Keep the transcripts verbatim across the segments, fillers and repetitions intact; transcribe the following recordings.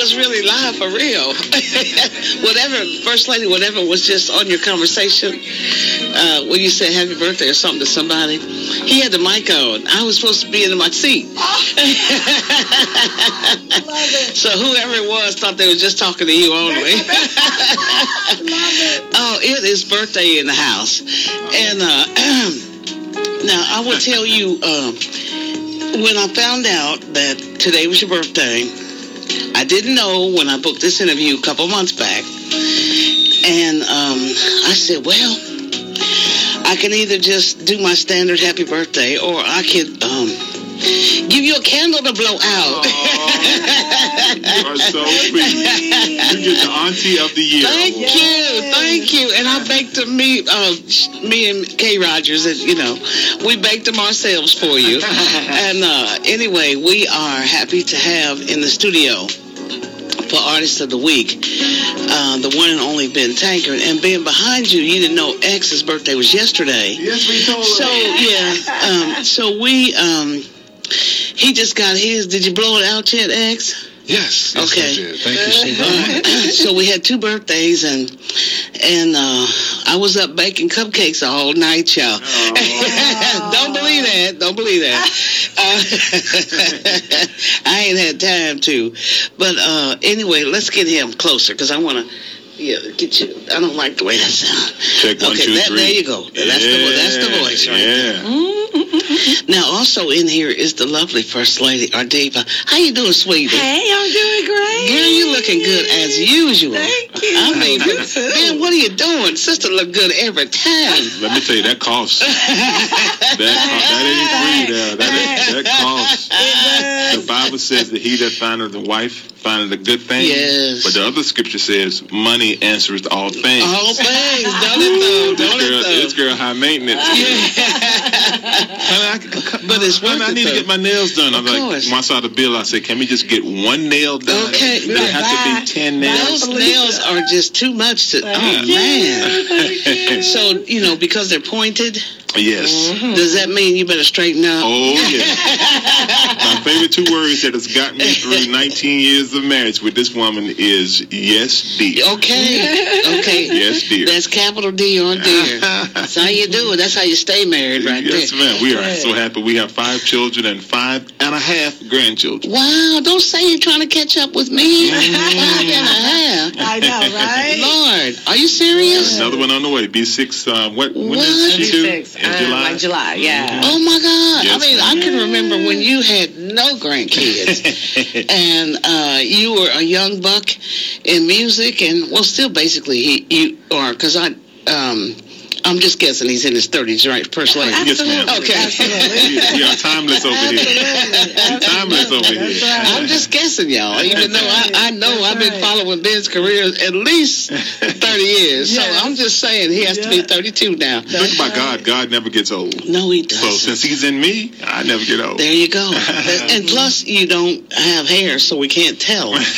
was really live for real. Whatever, First Lady, whatever was just on your conversation, uh, when you said happy birthday or something to somebody, he had the mic on. I was supposed to be in my seat. So whoever it was thought they were just talking to you only. Oh, it is birthday in the house. And uh, now I will tell you, uh, when I found out that today was your birthday, I didn't know when I booked this interview a couple months back. And um, I said, well, I can either just do my standard happy birthday, or I could um, give you a candle to blow out. Oh, you are so sweet. You get the auntie of the year. Thank award. you, thank you. And I baked them, me, uh, me and Kay Rogers, and, you know, we baked them ourselves for you. And uh, anyway, we are happy to have in the studio for Artist of the Week, uh, the one and only Ben Tankard. And being behind you, you didn't know X's birthday was yesterday. Yes, we told her. So, yeah, um, so we, um, he just got his. Did you blow it out yet, X? Yes, yes, okay. I did. Thank you so much. So we had two birthdays, and and uh, I was up baking cupcakes all night, y'all. Oh. Don't believe that. Don't believe that. Uh, I ain't had time to. But uh, anyway, let's get him closer, because I want to. Yeah, get you. I don't like the way that sounds. Check one, okay, two, that, three. There you go. Yeah, that's the that's the voice, right? Yeah. Mm-hmm. Now, also in here is the lovely First Lady, Ardiva. How you doing, sweetie? Hey, I'm doing great. Girl, you looking good as usual. Thank you. I mean, man, what are you doing? Sister look good every time. Let me tell you, that costs. that, that ain't free there. That, that costs. The Bible says that he that findeth a wife findeth a good thing. Yes. But the other scripture says money answers all things. All things, don't it though? This Don't girl, it this though? girl high maintenance. Honey, I, But it's honey, worth I it, need though. to get my nails done. I'm Of like, course. once I saw the bill, I said, can we just get one nail done? Okay. There have to be ten nails. Those nails are just too much to. Oh man. So you know, because they're pointed. Yes. Mm-hmm. Does that mean you better straighten up? Oh, yeah. My favorite two words that has gotten me through nineteen years of marriage with this woman is yes, dear. Okay. Okay. Yes, dear. That's capital D on dear. That's how you do it. That's how you stay married right yes, there. ma'am. We are so happy. We have five children and five and a half grandchildren. Wow. Don't say you're trying to catch up with me. Mm. Five and a half. I know, right? Lord. Are you serious? Another one on the way. B six. Uh, what? When What? does she do? B six. In Um, July. like July, yeah. Oh my God! Yes, I mean, I can remember when you had no grandkids, and uh, you were a young buck in music, and well, still basically he you are because I um. I'm just guessing he's in his thirties, right? First Lady. Yes, ma'am. Okay. we, we are timeless over here. Absolutely. Timeless over here. That's right. I'm just guessing, y'all. Even though I, I know That's I've been right. following Ben's career at least thirty years, so Yes. I'm just saying he has to be thirty-two now. Think about God. God never gets old. No, he So doesn't. since he's in me, I never get old. There you go. And plus, you don't have hair, so we can't tell. You know,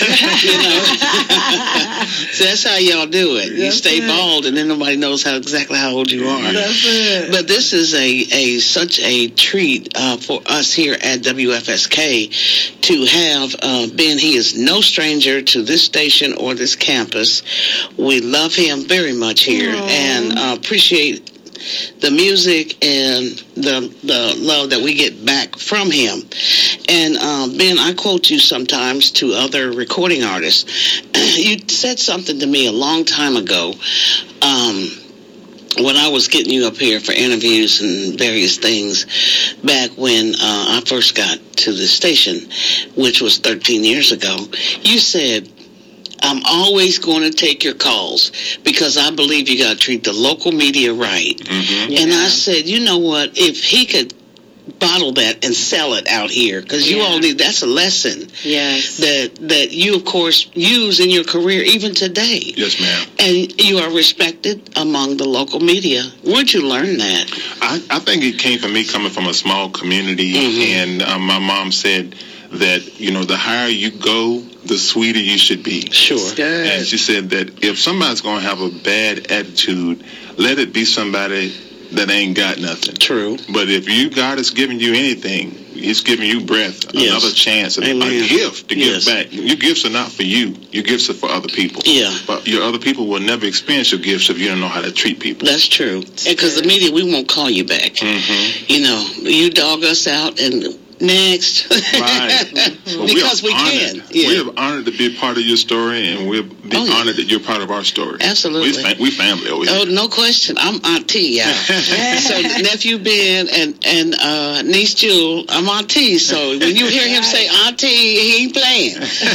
so that's how y'all do it. You That's stay it. bald, and then nobody knows how exactly how old you are. That's it. But this is a, a such a treat uh, for us here at W F S K to have uh, Ben. He is no stranger to this station or this campus. We love him very much here. Aww. And uh, appreciate the music and the the love that we get back from him. And uh, Ben, I quote you sometimes to other recording artists. You said something to me a long time ago. Um, when I was getting you up here for interviews and various things back when uh, I first got to the station, which was thirteen years ago, you said, I'm always going to take your calls because I believe you got to treat the local media right. Mm-hmm. And I Yeah. said, you know what, if he could bottle that and sell it out here, because you Yeah. all need, that's a lesson Yes. that that you, of course, use in your career even today. Yes, ma'am. And you are respected among the local media. Where'd you learn that? I, I think it came from me coming from a small community, Mhm. and um, my mom said that, you know, the higher you go, the sweeter you should be. Sure. Good. And she said that if somebody's going to have a bad attitude, let it be somebody that ain't got nothing. True. But if you God has given you anything, He's giving you breath, Yes. another chance, a, a Amen. gift to Yes. give back. Your gifts are not for you. Your gifts are for other people. Yeah. But your other people will never experience your gifts if you don't know how to treat people. That's true. Because the media, we won't call you back. Mm-hmm. You know, you dog us out and next. Right. Well, Because we are can. honored. Yeah. We are honored to be a part of your story, and we're be Oh, yeah. honored that you're part of our story. Absolutely. We, fa- we family over Oh, here. no question. I'm Auntie, yeah. So nephew Ben and and uh, niece Jewel, I'm Auntie. So when you hear him say Auntie, he ain't playing.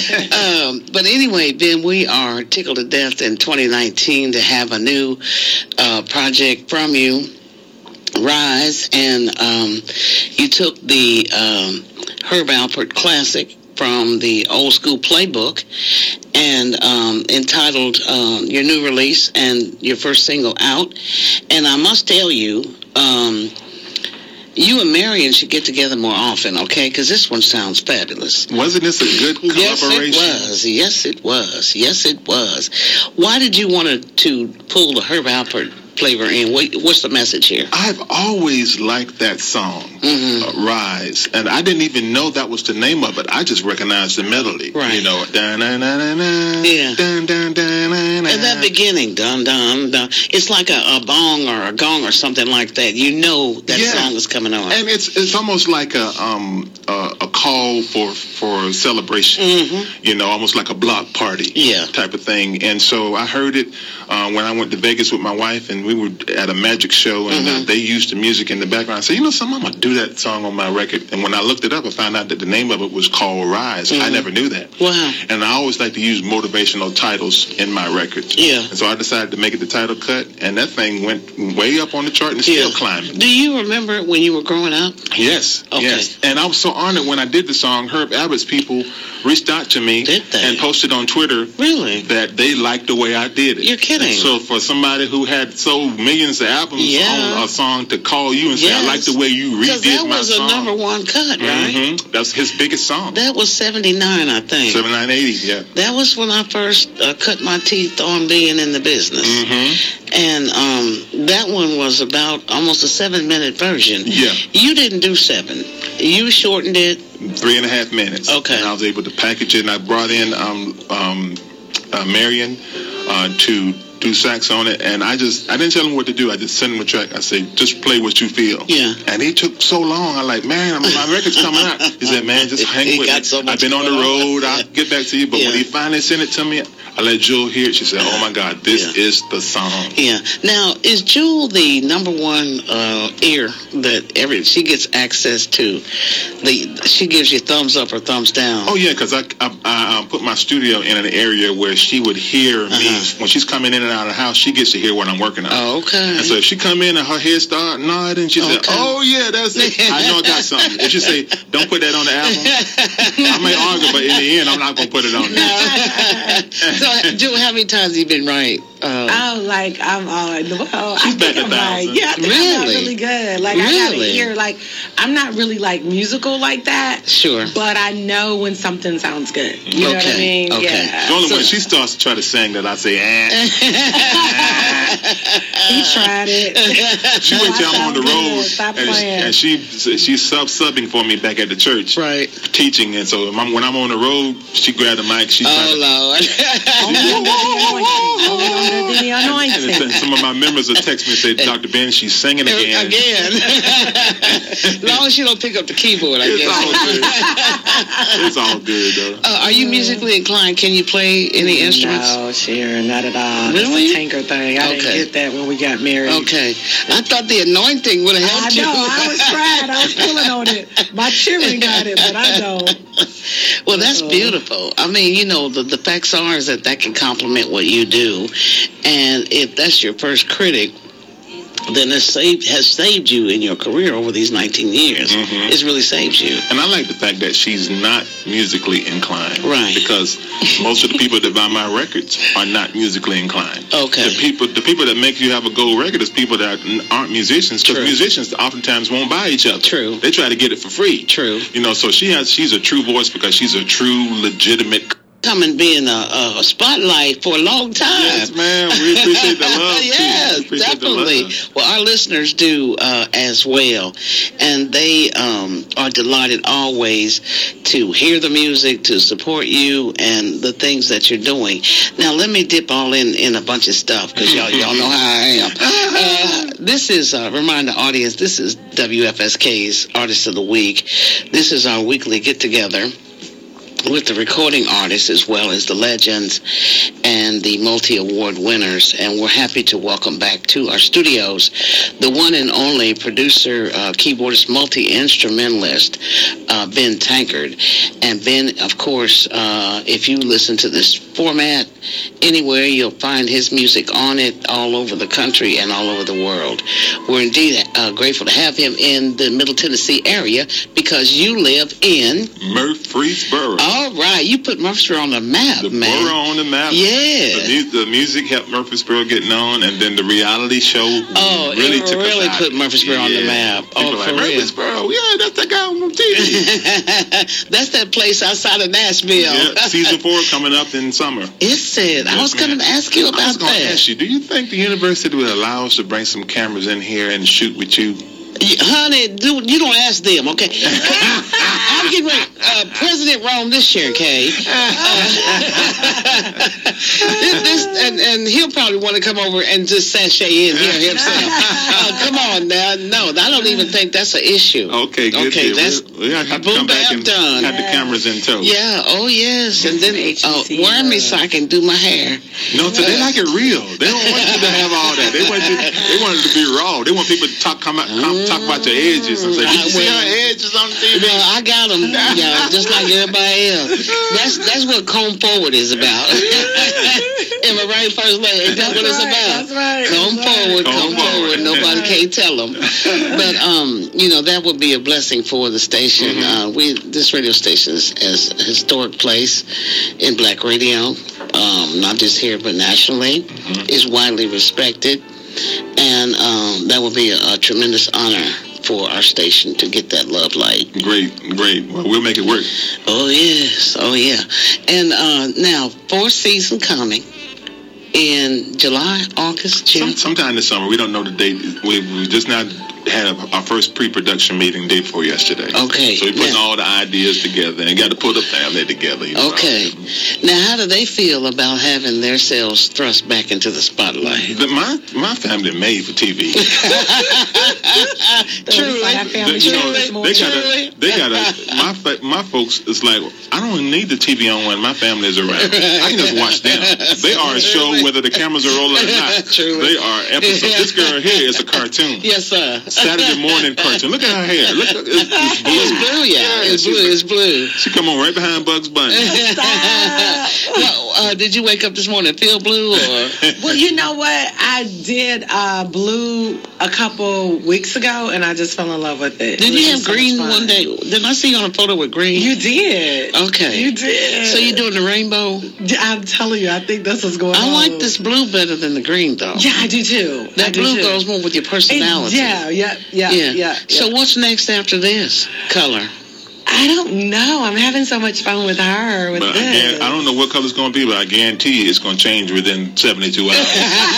um, but anyway, Ben, we are tickled to death in twenty nineteen to have a new uh, project from you, Rise, and um, you took the um, Herb Alpert Classic from the old school playbook and um, entitled um, your new release and your first single out. And I must tell you, um, you and Marion should get together more often, okay? Because this one sounds fabulous. Wasn't this a good Yes, collaboration? it was. Yes, it was. Yes, it was. Why did you want to, to pull the Herb Alpert flavor in? What, what's the message here? I've always liked that song, Mhm. uh, Rise, and I didn't even know that was the name of it. I just recognized the melody. Right. You know, dun dun dun dun dun, Yeah. dun dun dun dun. At that beginning, dun dun dun, it's like a, a bong or a gong or something like that. You know that Yeah. song is coming on. And it's it's almost like a um a, a call for for celebration. Mm-hmm. You know, almost like a block party. Yeah. Type of thing. And so I heard it uh, when I went to Vegas with my wife, and we were at a magic show, and Mhm. uh, they used the music in the background. I said, you know something, I'm gonna do that song on my record. And when I looked it up, I found out that the name of it was called Rise. I Mhm. never knew that. Wow. And I always like to use motivational titles in my records. Yeah. And so I decided to make it the title cut, and that thing went way up on the chart and it's Yeah. still climbing. Do you remember when you were growing up? Yes, Okay. yes. And I was so honored when I did the song. Herb Alpert's people reached out to me Did they? and posted on Twitter Really? that they liked the way I did it. You're kidding. So for somebody who had sold millions of albums Yeah. on a song to call you and say, I Yes. like the way you Because redid that my was song. a number one cut, right? Mhm. That's his biggest song. That was seventy-nine, I think. seven nine eighty, yeah. That was when I first uh, cut my teeth on being in the business. Mm-hmm. And um, that one was about almost a seven-minute version. Yeah. You didn't do seven. You shortened it. Three and a half minutes. Okay. And I was able to package it, and I brought in um, um, uh, Marion uh, to do sax on it, and I just, I didn't tell him what to do. I just sent him a track. I said, just play what you feel. Yeah. And he took so long. I'm like, man, my record's coming out. He said, man, just hang He with got me. so much I've been on the going on. road. I'll get back to you. But Yeah. when he finally sent it to me, I let Jewel hear it. She said, oh, my God, this Yeah. is the song. Yeah. Now, is Jewel the number one uh, ear that every she gets access to? The she gives you thumbs up or thumbs down. Oh, yeah, because I, I, I um, put my studio in an area where she would hear me. Uh-huh. When she's coming in and out of the house, she gets to hear what I'm working on. Oh, okay. And so if she come in and her head start nodding, she said, Okay. oh, yeah, that's it. I know I got something. If she say, don't put that on the album, I may argue, but in the end, I'm not going to put it on there. So, Jewel, how many times have you been right? Uh, I'm like, I'm on. Well, She's I back think a I'm like, thousand. yeah, I think I'm not Really? really good. Like, I gotta Really? hear, like, I'm not really, like, musical like that. Sure. But I know when something sounds good. You know what I Okay, mean? okay. Yeah. It's only So- when she starts to try to sing that I say, eh. He tried it. She wait till I'm on the Sound road, good. Stop and, playing. and she she's sub-subbing for me back at the church, Right. teaching. And so when I'm, when I'm on the road, she grabbed the mic. She Oh, tried Lord. Only under the anointing. Only under the to, and anointing. some of my members will text me and say, Doctor Ben, she's singing again. Again. As long as you don't pick up the keyboard, I It's all guess. good. It's all good, though. Uh, are you musically inclined? Can you play any instruments? No, Sharon, not at all. Really? It's a tanker thing. I Okay. didn't get that when we got married. Okay. I thought the anointing would have I helped you. know. I was trying. I was pulling on it. My children got it, but I don't. Well, that's Uh-oh. beautiful. I mean, you know, the, the facts are is that that can complement what you do. And if that's your first critic, then it saved, has saved you in your career over these nineteen years. Mhm. It's really saved you. And I like the fact that she's not musically inclined. Right. Because most of the people that buy my records are not musically inclined. Okay. The people the people that make you have a gold record is people that aren't musicians. Because True. musicians oftentimes won't buy each other. True. They try to get it for free. True. You know, so she has she's a true voice because she's a true, legitimate come and be in a, a spotlight for a long time. Yes, ma'am. We appreciate the love, too. Yes, We appreciate the definitely. love. Well, our listeners do uh, as well. And they um, are delighted always to hear the music, to support you, and the things that you're doing. Now, let me dip all in, in a bunch of stuff, because y'all, y'all know how I am. Uh, this is, uh, remind the audience, this is W F S K's Artist of the Week. This is our weekly get-together with the recording artists as well as the legends and the multi-award winners. And we're happy to welcome back to our studios the one and only producer, uh, keyboardist, multi-instrumentalist, uh, Ben Tankard. And Ben, of course, uh, if you listen to this format anywhere, you'll find his music on it all over the country and all over the world. We're indeed uh, grateful to have him in the Middle Tennessee area because you live in Murfreesboro. All right, you put Murfreesboro on the map, the man. borough on the map. Yeah. The, mu- the music helped Murfreesboro getting on, and then the reality show Oh, really it took really us out. put Murfreesboro on the Yeah. map. People Oh, like, for real. Murfreesboro, yeah, that's the guy on T V. That's that place outside of Nashville. Yeah, season four coming up in summer. Is it? I Yes, was going to ma'am. ask you I about was going to that. ask you, do you think the university would allow us to bring some cameras in here and shoot with you? Y- Honey, do, you don't ask them, okay? I'm getting ready. Uh, President Rome this year, Kay. Uh, this, this, and, and he'll probably want to come over and just sashay in here himself. Uh, come on now. No, I don't even think that's an issue. Okay, good. Okay, deal. that's We'll, we'll have to boom, come back bam, and done. have the cameras in tow. Yeah, oh yes. And then uh, H E C wear me love. so I can do my hair. No, so they like it real. They don't want you to have all that. They want you. They want it to be raw. They want people to talk come out, come, talk about your edges and say, "Did you see Well, her edges on the T V?" Well, I got them, yeah, just like everybody else. That's that's what Comb Forward is about. Am I right, First Lady? Ain't that what it's right, about? that's right, Comb that's right. forward, Comb comb forward. forward. Nobody can't tell them. But um, you know, that would be a blessing for the station. Uh, we this radio station is, is a historic place in Black radio, um, not just here but nationally. It's widely respected, and um, that would be a, a tremendous honor for our station to get that love light. Great, great. Well, we'll make it work. Oh yes, oh yeah. And uh, now fourth season coming in July, August, June. Some, sometime this summer. We don't know the date. We, we just not had a, our first pre-production meeting day before yesterday. Okay, So we putting now- all the ideas together and got to put the family together. You know? Okay. Now, how do they feel about having their selves thrust back into the spotlight? The, my my family made for T V. Truly, Our family They, you know, trip this they morning. gotta, they gotta. My fa- my folks is like, I don't need the T V on when my family is around. I can just watch them. They are a show whether the cameras are rolling or not. Truly. They are episodes. This girl here is a cartoon. Yes, sir. Saturday morning cartoon. Look at her hair. Look, at- it's, it's blue. It's blue, yeah. It's she's blue. a- It's blue. She come on right behind Bugs Bunny. Well, uh, did you wake up this morning and feel blue, or Well, you know what? I did uh, blue a couple weeks ago, and I just fell in love with it. did It you was have so much green fun. one day? Didn't I see you on a photo with green? You did. Okay. You did. So you're doing the rainbow? I'm telling you, I think this is going on. I like this blue better than the green, though. Yeah, I do too. I That do blue too. goes more with your It- personality. yeah, yeah, yeah, Yeah. yeah, yeah. So what's next after this color? I don't know. I'm having so much fun with her. With But I, this. guarantee, I don't know what color it's going to be, but I guarantee you it's going to change within seventy-two hours.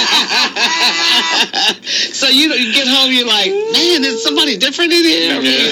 So you, you get home, you're like, man, is somebody different in here? I mean,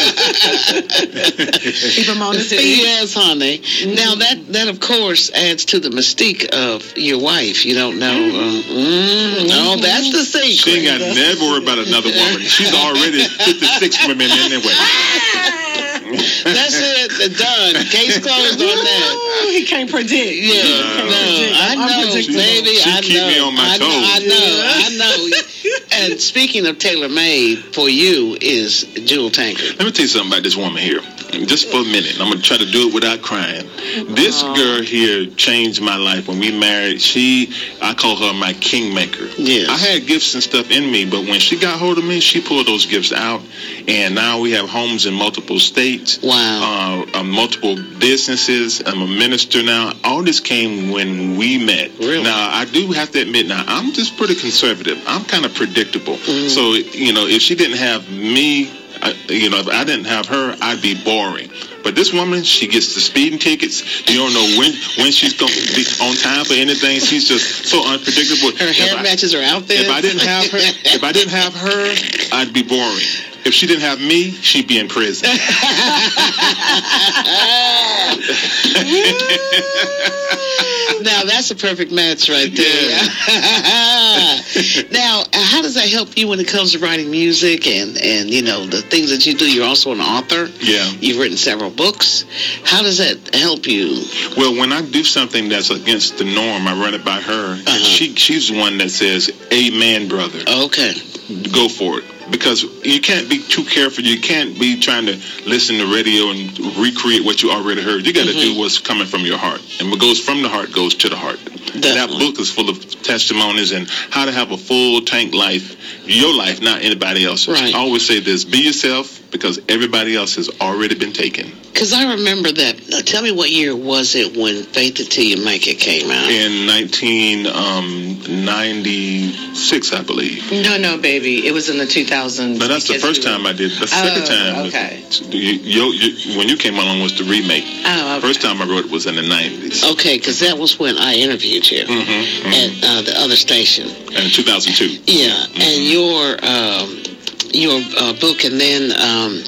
Keep them on the city. yes, honey. Now that that of course adds to the mystique of your wife. You don't know. Uh, mm, no, that's the secret. She ain't got to never worry about another woman. She's already fifty-six women anyway. That's it. Done. Case closed on that. Oh, he can't predict. Yeah, He can't no, predict. I I'm know, unpredictable. baby. She I keep know. me on my I know, I toes. know. I know. And speaking of tailor made, for you is Jewel Tankard. Let me tell you something about this woman here. Just for a minute. I'm going to try to do it without crying. This girl here changed my life when we married. She, I call her my kingmaker. Yes. I had gifts and stuff in me, but when she got hold of me, she pulled those gifts out. And now we have homes in multiple states. Wow. Uh, uh, multiple businesses. I'm a minister now. All this came when we met. Really? Now, I do have to admit now, I'm just pretty conservative. I'm kind of predictable. Mm. So, you know, if she didn't have me, I, you know, if I didn't have her, I'd be boring. But this woman, she gets the speeding tickets. You don't know when when she's going to be on time for anything. She's just so unpredictable. Her hair I, matches her outfit. If I didn't have her, if I didn't have her, I'd be boring. If she didn't have me, she'd be in prison. Now that's a perfect match right there. Yeah. Now, how does that help you when it comes to writing music and, and you know the things that you do? You're also an author. Yeah. You've written several books. How does that help you? Well, when I do something that's against the norm, I run it by her. Uh-huh. And she she's the one that says, "Amen, brother." Okay. Go for it. Because you can't be too careful. You can't be trying to listen to radio and recreate what you already heard. You got to Mm-hmm. do what's coming from your heart. And what goes from the heart goes to the heart. And that book is full of testimonies and how to have a full tank life, your life, not anybody else's. Right. I always say this, be yourself, because everybody else has already been taken. Because I remember that. Now, tell me, what year was it when Faith Until You Make It came out? In nineteen ninety-six, I believe. No, no, baby. It was in the two thousands. But that's the first time I did it. The second Oh, time, okay. was, you, you, you, when you came along, was the remake. Oh, okay. First time I wrote it was in the nineties. Okay, because that was when I interviewed you Mm-hmm, mm-hmm. at uh, the other station. In two thousand two. Yeah, Mm-hmm. and your um, your uh, book, and then um,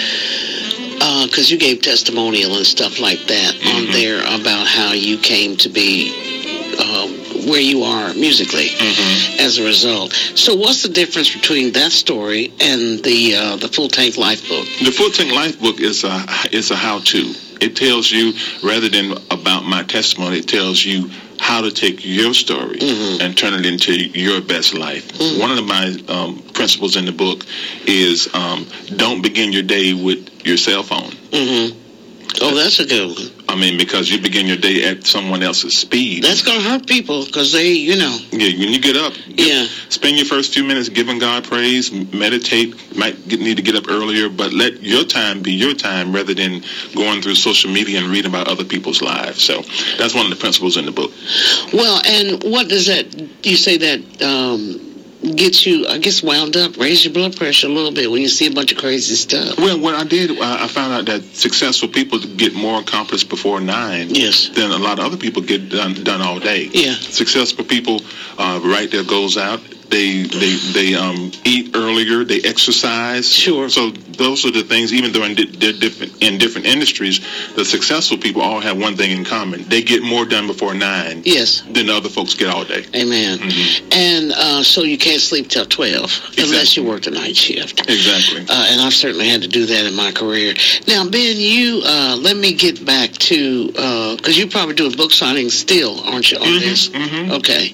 because you gave testimonial and stuff like that Mm-hmm. on there about how you came to be uh, where you are musically Mm-hmm. as a result. So, what's the difference between that story and the uh, the Full Tank Life book? The Full Tank Life book is a is a how-to. It tells you, rather than about my testimony, it tells you how to take your story Mhm. and turn it into your best life. Mhm. One of my um, principles in the book is um, don't begin your day with your cell phone. Mm-hmm. Oh, that's a good one. I mean, because you begin your day at someone else's speed. That's going to hurt people because they, you know. Yeah, when you get up, give- Yeah. spend your first few minutes giving God praise, meditate. Might get, need to get up earlier, but let your time be your time rather than going through social media and reading about other people's lives. So that's one of the principles in the book. Well, and what does that, you say that um, gets you, I guess, wound up, raise your blood pressure a little bit when you see a bunch of crazy stuff? Well, what I did, I I found out that successful people get more accomplished before nine Yes. than a lot of other people get done done all day. Yeah. Successful people uh, write their goals out. They they they um, eat earlier. They exercise. Sure. So those are the things. Even though in di- they're different in different industries, the successful people all have one thing in common: they get more done before nine Yes. than the other folks get all day. Amen. Mhm. And uh, so you can't sleep till twelve unless Exactly. you work the night shift. Exactly. Uh, and I've certainly had to do that in my career. Now, Ben, you uh, let me get back to because you're probably doing book signings still, aren't you? On Mhm, this, mhm. okay.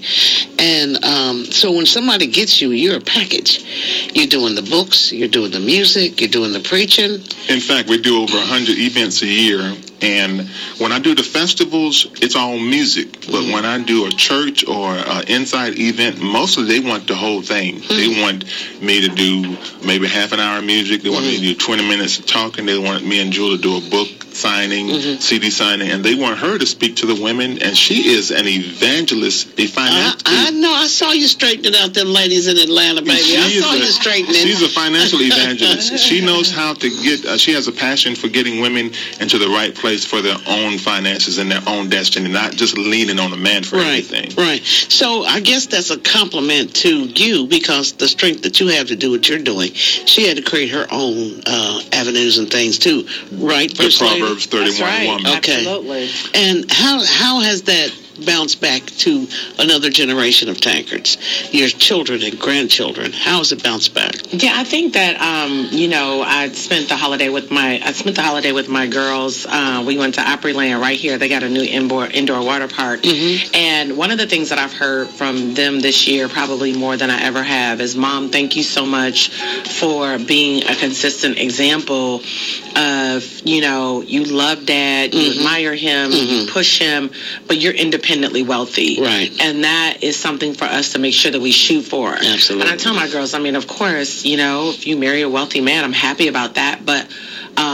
And um, so when somebody gets you, you're a package. You're doing the books, you're doing the music, you're doing the preaching. In fact, we do over one hundred events a year, and when I do the festivals, it's all music. But Mhm. when I do a church or an inside event, mostly they want the whole thing. Mhm. They want me to do maybe half an hour of music. They want me to do twenty minutes of talking. They want me and Jewel to do a book signing, Mhm. C D signing, and they want her to speak to the women, and she is an evangelist, a I, financial. I know. I saw you straightening out them ladies in Atlanta, baby. She I is saw a- you straightening. She's a financial evangelist. She knows how to get, uh, she has a passion for getting women into the right place for their own finances and their own destiny, not just leaning on a man for Right, everything. right. So I guess that's a compliment to you because the strength that you have to do what you're doing, she had to create her own uh, avenues and things too, right? The First Lady? Proverbs thirty-one That's right. woman. Okay. Absolutely. And how how has that bounced back to another generation of tankards? Your children and grandchildren, how has it bounced back? Yeah, I think that um, you know, I spent the holiday with my I spent the holiday with my girls. Uh, we went to Opryland right here. They got a new indoor indoor water park, Mhm. and one of the things that I've heard from them this year, probably more than I ever have, is, "Mom, thank you so much for being a consistent example of, you know, you love Dad, you Mhm. admire him, you Mhm. push him, but you're independently wealthy." Right. And that is something for us to make sure that we shoot for. Absolutely. And I tell my girls, I mean, of course, you know, if you marry a wealthy man, I'm happy about that. But uh,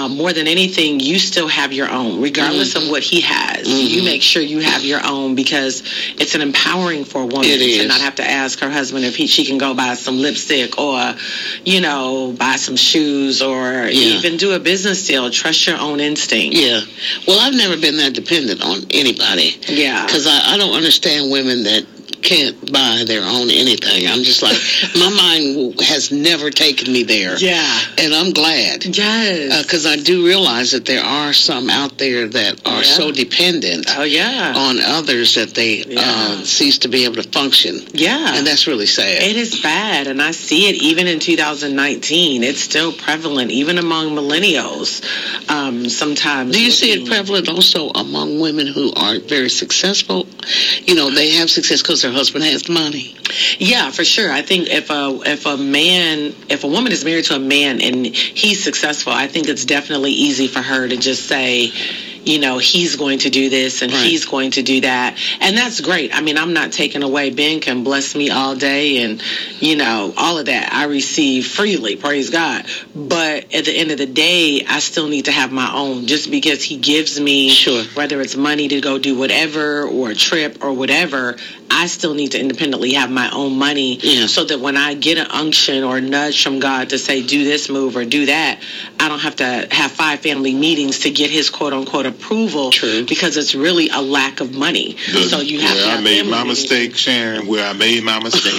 um, more than anything, you still have your own, regardless mm-hmm. of what he has. Mm-hmm. You make sure you have your own, because it's an empowering for a woman it to is. not have to ask her husband if he, she can go buy some lipstick or, you know, buy some shoes or yeah. even do a business deal. Trust your own instinct. Yeah. Well, I've never been that dependent on anybody. Yeah. Because I, I don't understand women that can't buy their own anything. I'm just like, my mind has never taken me there. Yeah. And I'm glad. Yes. Because uh, I do realize that there are some out there that are yeah. so dependent oh, yeah. on others that they yeah. uh, cease to be able to function. Yeah. And that's really sad. It is bad. And I see it even in two thousand nineteen. It's still prevalent, even among millennials. Um, sometimes. Do you see it prevalent also among women who are very successful? You know, they have success because their husband has money. Yeah, for sure. I think if a if a man, if a woman is married to a man and he's successful, I think it's definitely easy for her to just say, you know, he's going to do this and right. he's going to do that. And that's great. I mean, I'm not taking away. Ben can bless me all day and, you know, all of that I receive freely, praise God. But at the end of the day, I still need to have my own. Just because he gives me, sure. whether it's money to go do whatever or a trip or whatever, I still need to independently have my own money yeah. so that when I get an unction or a nudge from God to say, do this move or do that, I don't have to have five family meetings to get his quote-unquote approval. True. Because it's really a lack of money. The, so you have where to have I made family my meetings. mistake, Sharon, where I made my mistake.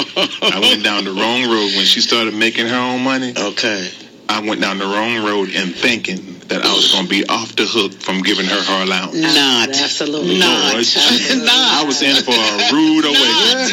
I went down the wrong road when she started making her own money. Okay. I went down the wrong road and thinking that I was going to be off the hook from giving her her allowance. Not. Absolutely not. Absolutely not. I was in for a rude awakening.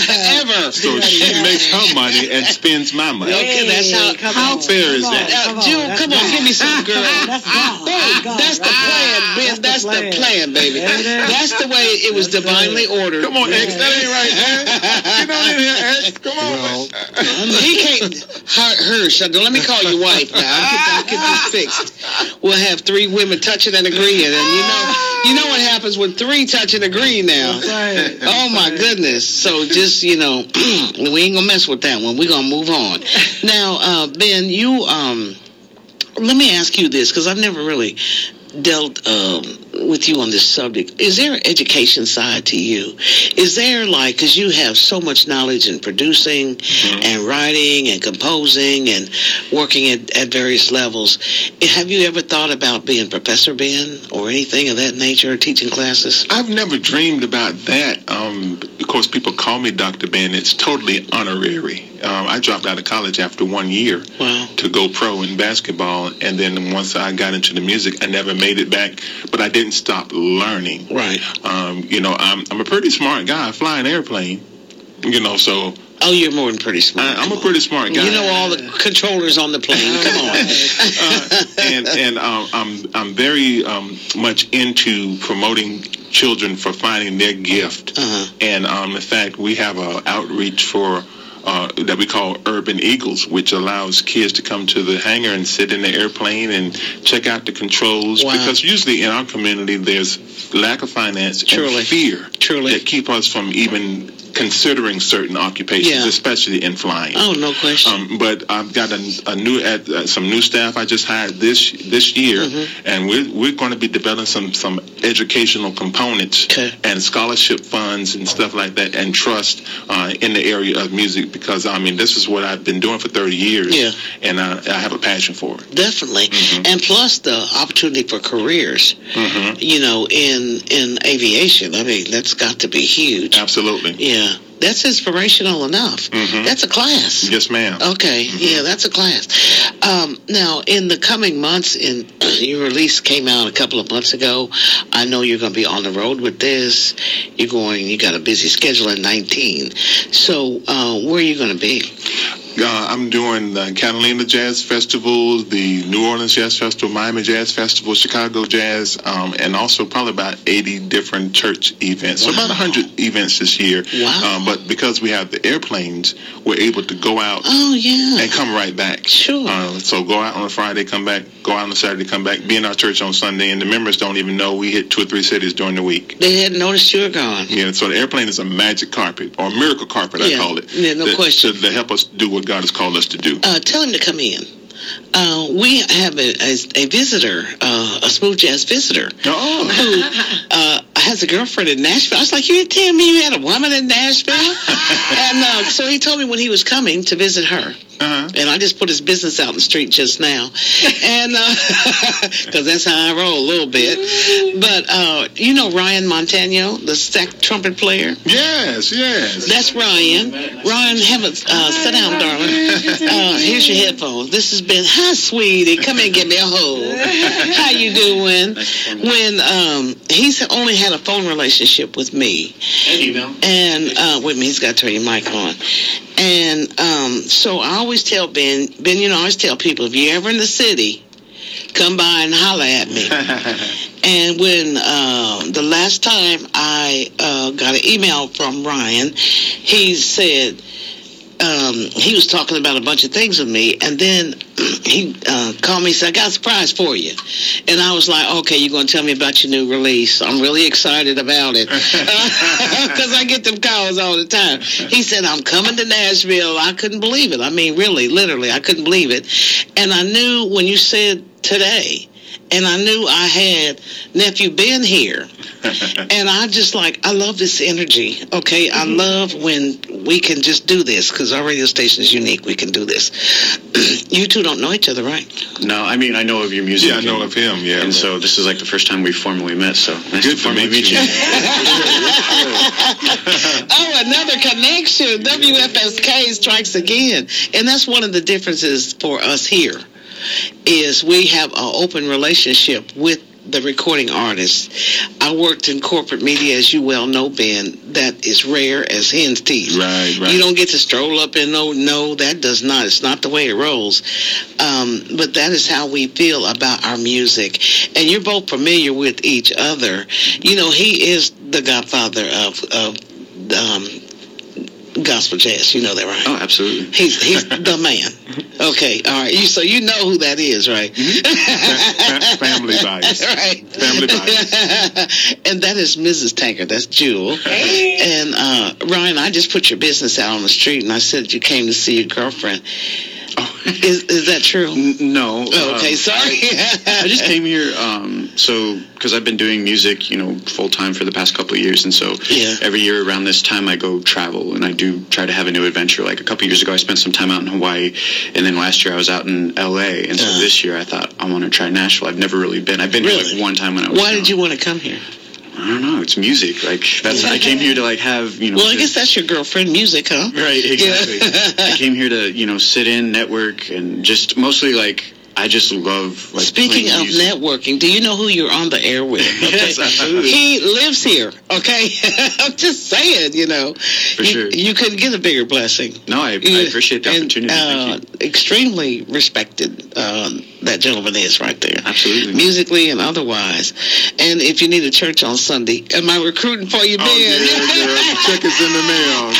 Ever. So she makes her money and spends my money. Okay, that's how. How fair is that? Uh, June, come on, give me some, girl. That's God. Boom. God, That's the plan, Ben. That's the plan, baby. That's the way it was divinely ordered. Come on, X. That ain't right, man. Get on in here, X. Come on. Well, he can't. Her, her, Shonda, let me call your wife now. I'll get, I'll get this fixed. We'll have three women touching and agreeing, and you know, you know what happens when three touch and agree now. That's right. That's Oh my right. goodness! So just you know, we ain't gonna mess with that one. We're gonna move on. Now, uh, Ben, you um, let me ask you this because I've never really dealt um, with you on this subject. Is there an education side to you? Is there like, because you have so much knowledge in producing mm-hmm. and writing and composing and working at, at various levels, have you ever thought about being Professor Ben or anything of that nature, or teaching classes? I've never dreamed about that. Um, of course, people call me Doctor Ben. It's totally honorary. Um, I dropped out of college after one year wow. to go pro in basketball, and then once I got into the music, I never made it back, but I didn't stop learning. Right. Um, you know, I'm I'm a pretty smart guy. I fly an airplane, you know, so... Oh, you're more than pretty smart. I, I'm a pretty smart guy. You know all the controllers on the plane. Come on. uh, and and um, I'm I'm very um, much into promoting children for finding their gift. Uh-huh. And um, in fact, we have an outreach for uh, that we call Urban Eagles, which allows kids to come to the hangar and sit in the airplane and check out the controls. Wow. Because usually in our community, there's lack of finance Truly. and fear Truly. that keep us from even considering certain occupations, Yeah. especially in flying. Oh, no question. Um, but I've got a, a new ad, uh, some new staff I just hired this this year, Mm-hmm. and we're we're going to be developing some some educational components Okay. and scholarship funds and stuff like that, and trust uh, in the area of music, because I mean this is what I've been doing for thirty years, Yeah. and I, I have a passion for it. Definitely. Mhm. And plus the opportunity for careers, hmm you know, in in aviation. I mean, that's got to be huge. Absolutely. Yeah. That's inspirational enough. Mhm. That's a class. Yes, ma'am. Okay, Mhm. yeah, that's a class. Um, now, in the coming months, in your release came out a couple of months ago. I know you're going to be on the road with this. You're going. You got a busy schedule in nineteen. So, uh, where are you going to be? Uh, I'm doing the Catalina Jazz Festival, the New Orleans Jazz Festival, Miami Jazz Festival, Chicago Jazz, um, and also probably about eighty different church events. So Wow. about one hundred events this year. Wow. Um, but because we have the airplanes, we're able to go out Oh yeah. and come right back. Sure. Uh, so go out on a Friday, come back, go out on a Saturday, come back, be in our church on Sunday, and the members don't even know we hit two or three cities during the week. They hadn't noticed you were gone. Yeah, so the airplane is a magic carpet, or miracle carpet, Yeah. I call it. Yeah, no that- question. To, to help us do what God has called us to do. Uh, tell him to come in. uh, we have a, a, a visitor, uh, a smooth jazz visitor, Oh. who uh, has a girlfriend in Nashville. I was like, you didn't tell me you had a woman in Nashville? And uh, so he told me when he was coming to visit her. Uh-huh. And I just put his business out in the street just now. And, because uh, that's how I roll a little bit. But, uh, you know Ryan Montano, the sax trumpet player? Yes, yes. That's Ryan. Ryan, have a, uh, sit down, darling. Uh, here's your headphones. This has been, hi, sweetie. Come here and give me a hug. How you doing? When um, he's only had a phone relationship with me. And email. And uh, with me, he's got to turn your mic on. And um, so I always tell Ben, Ben, you know, I always tell people, if you're ever in the city, come by and holler at me. And when uh, the last time I uh, got an email from Ryan, he said, um, he was talking about a bunch of things with me, and then he uh, called me and said, I got a surprise for you. And I was like, okay, you're going to tell me about your new release. I'm really excited about it. Because I get them calls all the time. He said, I'm coming to Nashville. I couldn't believe it. I mean, really, literally, I couldn't believe it. And I knew when you said today, and I knew I had Nephew Ben here. And I just like, I love this energy, okay? I love when we can just do this, because our radio station is unique. We can do this. You two don't know each other, right? No, I mean, I know of your music. Yeah, I know and, of him, yeah. And so this is like the first time we formally met, so nice Good to for meet meet you. you. Oh, another connection. W F S K strikes again. And that's one of the differences for us here, is we have an open relationship with the recording artists. I worked in corporate media, as you well know, Ben. That is rare as hen's teeth. Right, right. You don't get to stroll up and no, no, that does not. It's not the way it rolls. Um, but that is how we feel about our music. And you're both familiar with each other. You know, he is the godfather of, of um, gospel jazz. You know that, right? Oh, absolutely. He's he's the man. Okay, all right. You, so you know who that is, right? Fa- Family bias. Right. Family bias. And that is Missus Tankard. That's Jewel. Hey. And uh, Ryan, I just put your business out on the street, and I said you came to see your girlfriend. Oh. Is is that true? N- no. Oh, okay, um, sorry. I just came here, um, so because I've been doing music, you know, full time for the past couple of years, and so Yeah. every year around this time I go travel, and I do try to have a new adventure. Like a couple of years ago, I spent some time out in Hawaii, and then last year I was out in L A, and so Uh. this year I thought I want to try Nashville. I've never really been. I've been here Really? like one time when I was. Why young. did you want to come here? I don't know. It's music. Like that's. I came here to like have you know. Well, I to- guess that's your girlfriend, music, huh? Right, exactly. Yeah. I came here to, you know, sit in, network, and just mostly like I just love like Speaking playing of music. networking, do you know who you're on the air with? Okay? Yes, absolutely. He lives here, okay? I'm just saying, you know. For you, sure. You couldn't get a bigger blessing. No, I, I appreciate the And, opportunity. Uh, Thank you. extremely respected, um, that gentleman is right there. Absolutely. Musically and otherwise. And if you need a church on Sunday, am I recruiting for you, Ben? Oh, yeah, girl. The check is in the mail.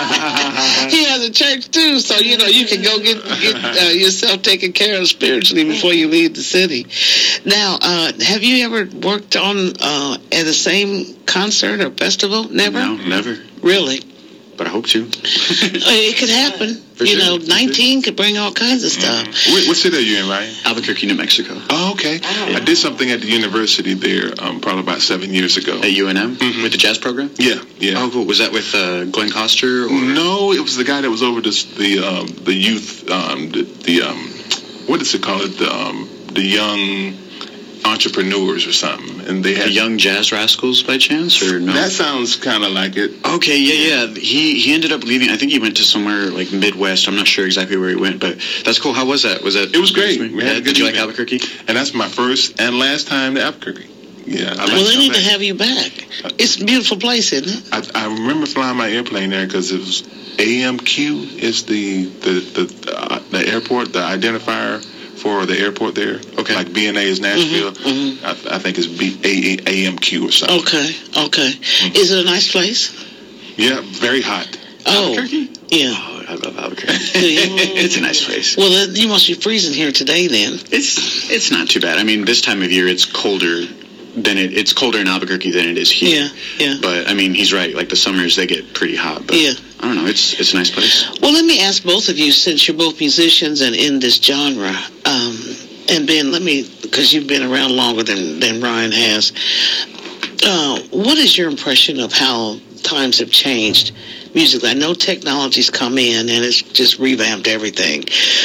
He has a church too, so you know you can go get get uh, yourself taken care of spiritually before you leave the city. Now, uh, have you ever worked on uh, at the same concert or festival? Never. No, never. Really? But I hope to. It could happen. For you sure, know, for sure. nineteen could bring all kinds of stuff. What, what city are you in, Ryan? Albuquerque, New Mexico. Oh, okay. I did something at the university there um, probably about seven years ago. At U N M Mhm. with the jazz program. Yeah, yeah. Oh, cool. Was that with uh, Glenn Coster? Or? No, it was the guy that was over this, the um, the youth, um, the, the um, what is it called? The um, the young entrepreneurs or something, and they The had. Young Jazz Rascals by chance, or no? That sounds kind of like it. Okay, yeah, yeah. He he ended up leaving. I think he went to somewhere like Midwest. I'm not sure exactly where he went, but that's cool. How was that? Was that? It was great. We had a Yeah, good did you like evening. Albuquerque? And that's my first and last time to Albuquerque. Yeah, I like Well, they to need come to back. have you back. It's a beautiful place, isn't it? I, I remember flying my airplane there because it was A M Q is the the the, uh, the airport, the identifier for the airport there. Okay. Like B N A is Nashville. Mhm, I, I think it's B, A, A M Q or something. Okay, okay. Is it a nice place? Yeah, very hot. Oh, Albuquerque? yeah. Oh, I love Albuquerque. Do you? It's a nice place. Well, then you must be freezing here today, then. It's it's not too bad. I mean, this time of year it's colder than it, it's colder in Albuquerque than it is here. Yeah, yeah. But I mean, he's right. Like the summers, they get pretty hot. But yeah. I don't know. It's it's a nice place. Well, let me ask both of you, since you're both musicians and in this genre, um, and Ben, let me, because you've been around longer than than Ryan has. Uh, what is your impression of how times have changed musically? I know technology's come in and it's just revamped everything.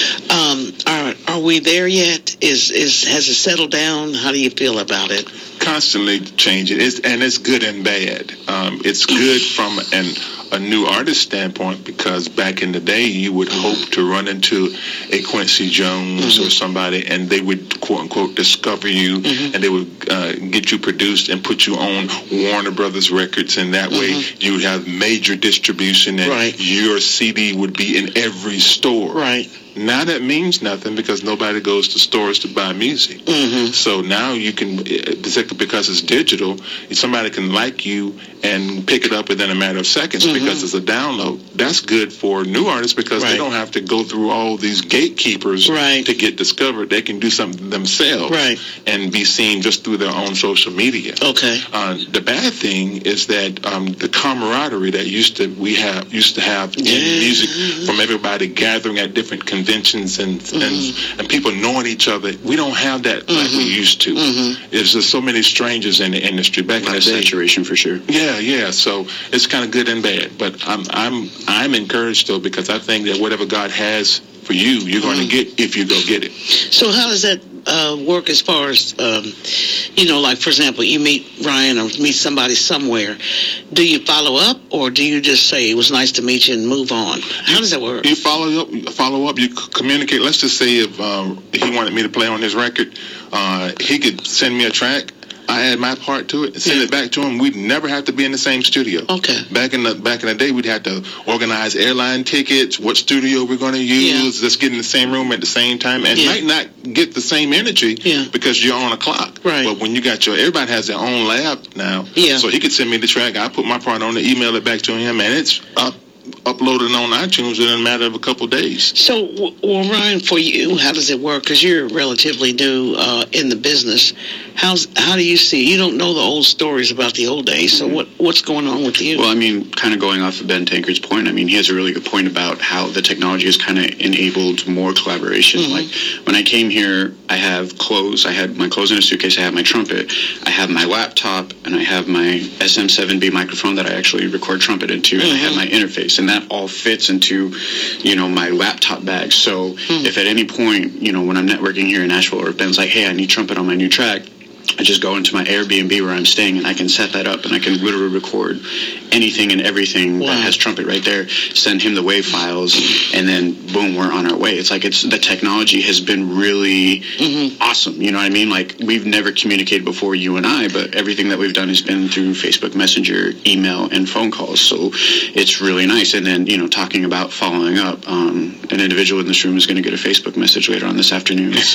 Um, are are we there yet? Is is has it settled down? How do you feel about it? Constantly changing, it's, and it's good and bad. Um, it's good from an a new artist standpoint, because back in the day you would hope to run into a Quincy Jones mm-hmm. or somebody, and they would quote unquote discover you, mm-hmm. and they would uh, get you produced and put you on Warner Brothers records, and that mm-hmm. way you would have major distribution, and right. your C D would be in every store. Right. Now that means nothing, because nobody goes to stores to buy music. Mm-hmm. So now you can, because it's digital, somebody can like you and pick it up within a matter of seconds mm-hmm. because it's a download. That's good for new artists, because right. they don't have to go through all these gatekeepers right. to get discovered. They can do something themselves right. and be seen just through their own social media. Okay. Uh, the bad thing is that um, the camaraderie that used to we have used to have in yeah. music, from everybody gathering at different conventions and, mm-hmm. and and people knowing each other, we don't have that mm-hmm. like we used to. Mm-hmm. There's just so many strangers in the industry back in the day. Saturation for sure. Yeah, yeah. So it's kind of good and bad, but I'm I'm I'm encouraged though, because I think that whatever God has for you, you're going to get if you go get it. So how does that uh, work as far as, um, you know, like, for example, you meet Ryan or meet somebody somewhere. Do you follow up, or do you just say, it was nice to meet you and move on? How does that work? You follow up, follow up, you communicate. Let's just say if um, he wanted me to play on his record, uh, he could send me a track. I add my part to it and send yeah. it back to him. We'd never have to be in the same studio. Okay. Back in the back in the day, we'd have to organize airline tickets, what studio we're going to use, yeah. let's get in the same room at the same time, and yeah. might not get the same energy yeah. because you're on a clock. Right. But when you got your, everybody has their own lab now. Yeah. So he could send me the track. I put my part on it, email it back to him, and it's up. uploaded on iTunes in a matter of a couple of days. So, well, Ryan, for you, how does it work? Because you're relatively new uh, in the business. How's how do you see? You don't know the old stories about the old days. So, what what's going on with you? Well, I mean, kind of going off of Ben Tankard's point, I mean, he has a really good point about how the technology has kind of enabled more collaboration. Mm-hmm. Like when I came here, I have clothes. I had my clothes in a suitcase. I have my trumpet. I have my laptop, and I have my S M seven B microphone that I actually record trumpet into, and mm-hmm. I have my interface. And that all fits into, you know, my laptop bag. So hmm. if at any point, you know, when I'm networking here in Nashville, or Ben's like, hey, I need trumpet on my new track, I just go into my Airbnb where I'm staying, and I can set that up, and I can literally record anything and everything wow. that has trumpet right there, send him the WAV files, and then boom, we're on our way. It's like it's the technology has been really mm-hmm. awesome. You know what I mean? Like, we've never communicated before, you and I, but everything that we've done has been through Facebook Messenger, email, and phone calls. So it's really nice. And then, you know, talking about following up, um, an individual in this room is going to get a Facebook message later on this afternoon. So.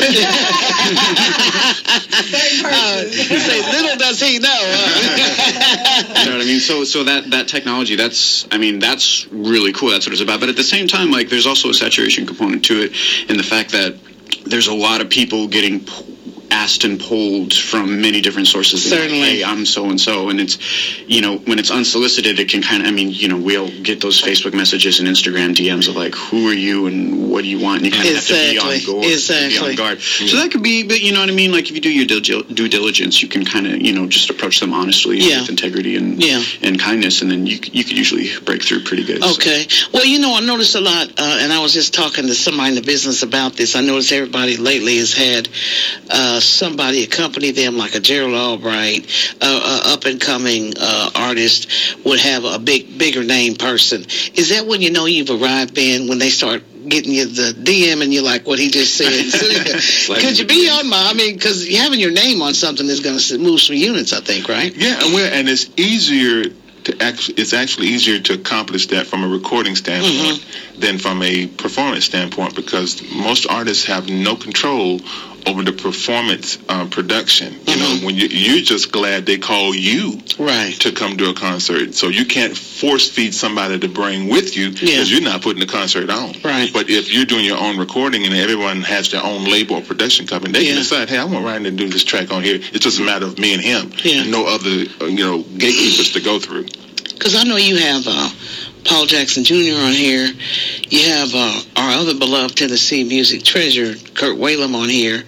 Uh, say, little does he know. You know what I mean? So, so that that technology, that's, I mean, that's really cool. That's what it's about. But at the same time, like, there's also a saturation component to it, in the fact that there's a lot of people getting asked and pulled from many different sources. Certainly. Like, hey, I'm so-and-so. And it's, you know, when it's unsolicited, it can kind of, I mean, you know, we'll get those Facebook messages and Instagram D Ms of like, who are you and what do you want? And you kind of exactly. have to be on guard. Exactly. Be on guard. Yeah. So that could be, but you know what I mean? Like, if you do your due diligence, you can kind of, you know, just approach them honestly yeah. with integrity and yeah. and kindness, and then you you could usually break through pretty good. Okay. So. Well, you know, I noticed a lot, uh, and I was just talking to somebody in the business about this. I noticed everybody lately has had uh, somebody accompany them, like a Gerald Albright, uh, uh, up-and-coming uh, artist would have a big, bigger name person. Is that when you know you've arrived, Ben, when they start getting you the D M and you're like, what he just said? Like, could you be on my, I mean, because having your name on something is going to move some units, I think, right? Yeah, and, we're, and it's easier to actually, it's actually easier to accomplish that from a recording standpoint mm-hmm. than from a performance standpoint, because most artists have no control over the performance uh, production. You Mm-hmm. know, when you, you're just glad they call you Right. to come to a concert. So you can't force feed somebody to bring with you because Yeah. you're not putting the concert on. Right. But if you're doing your own recording and everyone has their own label or production company, they Yeah. can decide, hey, I want Ryan to do this track on here. It's just a matter of me and him. Yeah. And no other, uh, you know, gatekeepers to go through. Because I know you have uh, Paul Jackson Junior on here. You have uh, our other beloved Tennessee music treasure, Kurt Whalum, on here,